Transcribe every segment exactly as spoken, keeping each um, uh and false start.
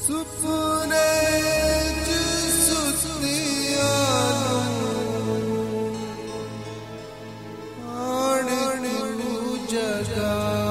सुपने सुतिया जगा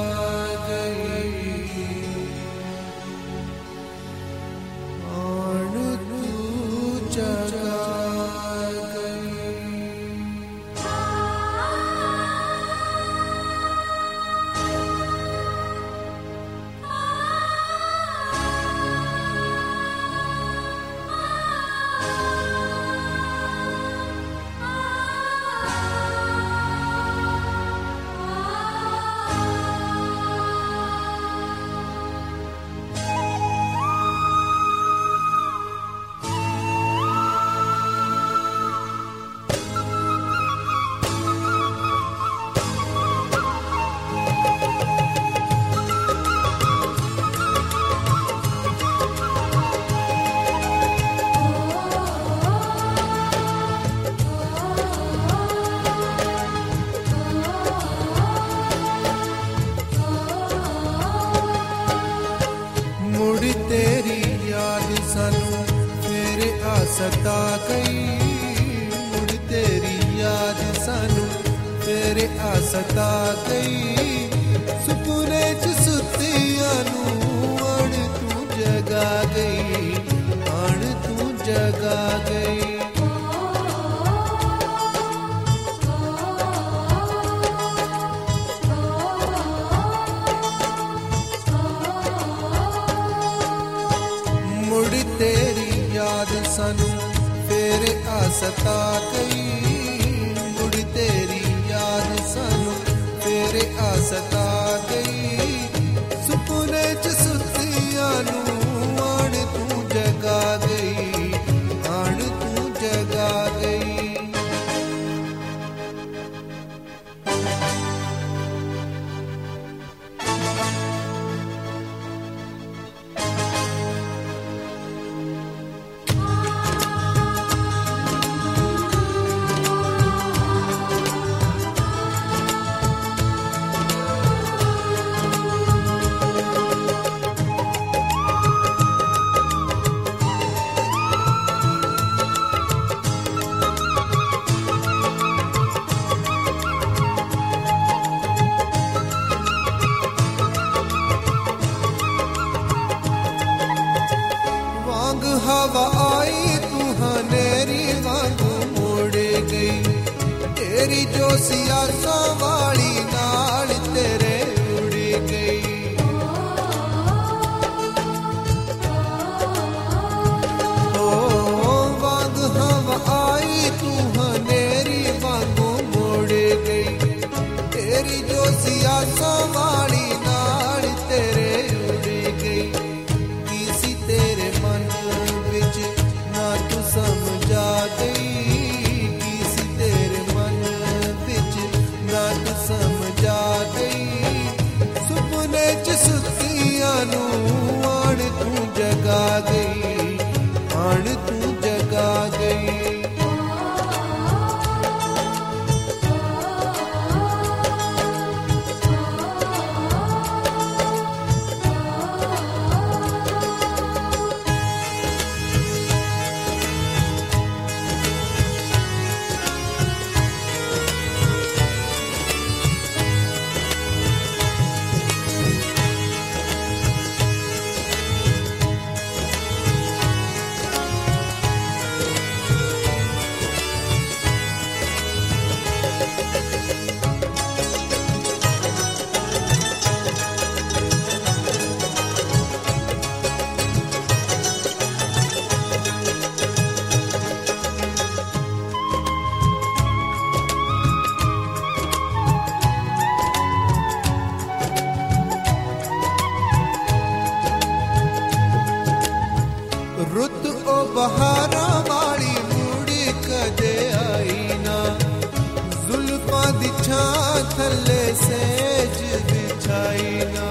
तेरी याद सानू फेरे आ सता गई मुड़ तेरी याद सानू फेरे आ सता गई सुपने च सुतिया नू अण तू जगा गई अण तू जगा गई तेरी याद सानू फेरे आ सता गई मुड़ तेरी याद सानू फेरे आ सता गई सुपने च सुतिया नू अण तू जगा गई अण तू जगा गई हवा आई तू हनेरी वांगू मोड़ गई तेरी जो सियासा वाली नाल तेरे उड़ गई ओ वांग हवा आई तू हनेरी वांगू मोड़ गई तेरी जो सियासा वाली नाल तेरे उड़ गई किसी तेरे मन ना तू समझा गई किसी तेरे मन विच ना तू समझा गई सुपने च सुतिया नू अण तू जगा गई अण तू जगा गई रुत ओ बहारा वाली मुड़ी कदे आई ना जुल्फां दी छां थल्ले सेज बिछाई ना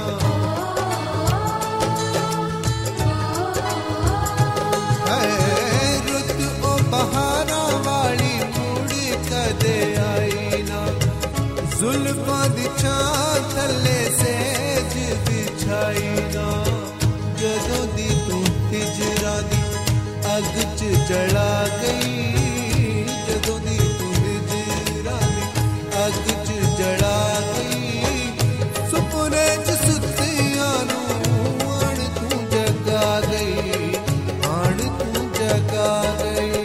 रुत ओ बहारा वाली मुड़ी कदे आई ना जुल्फां दी छां थल्ले सेज बिछाई ना जदों दी तू अग च जला गई जदों दी तू हिजरा दी अग च जला गई सुपने च सुतियां नूं आण तू जगा गई आण तू जगा गई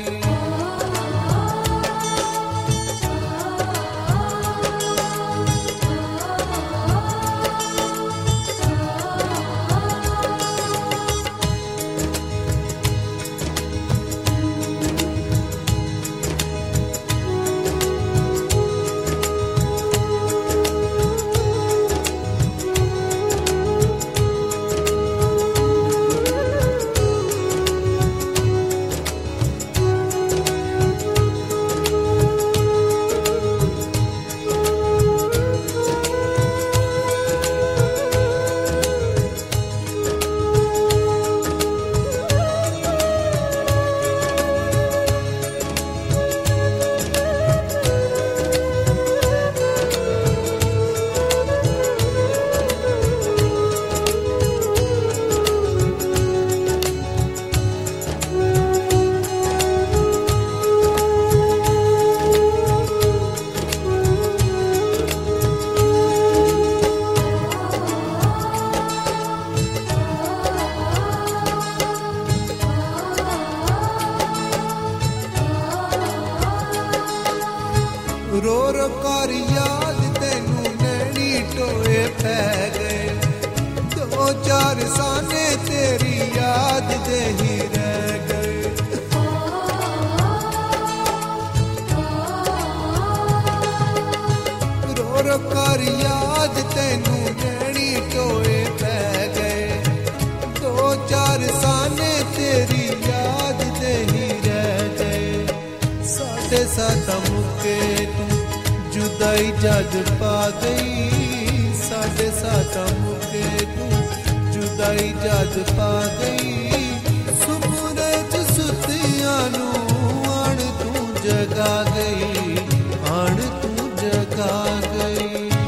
रो रो कर याद तेनू नैनी टोए पै गए दो चार साने तेरी याद दे ही रह गए रो रो कर याद तेनू नैनी टोए पै गए दो चार साने तेरी याद दे ही रह गए साढ़े साथ मुके तू जुदाई जद पा गई साढ़े साथ मुके तू जुदाई जद पा गई सुपने च सुतियां नूं आण तू जगा गई आण तू जगा गई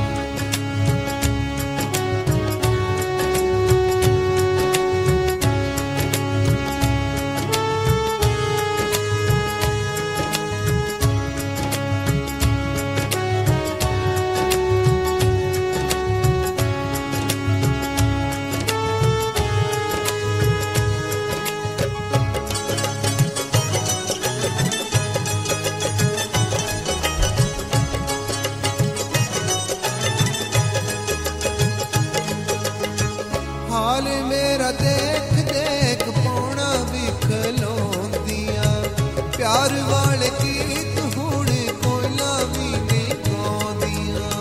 हाल मेरा देख देख पौना भी खलोंदियां प्यार वाले गीत हुण कोयला भी नहीं गाउंदियां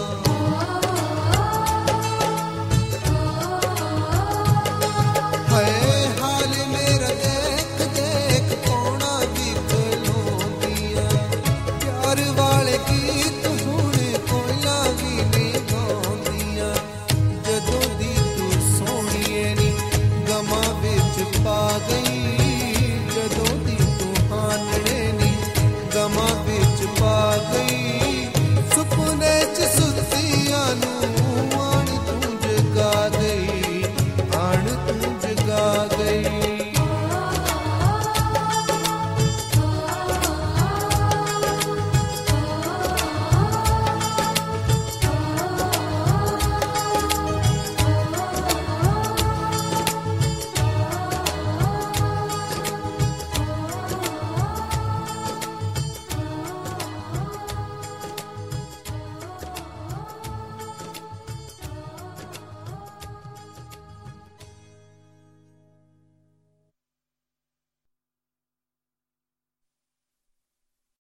हाय हाल मेरा देख देख पौना भी खलोंदियां प्यार वाले गीत हुण कोयला भी नहीं गाउंदियां जदों दी गमां विच पा गई जदों दी तू हानड़े नी गमां विच पा गई सुपने च सुतियां नूं आण तू जगा गई आण तू जगा गई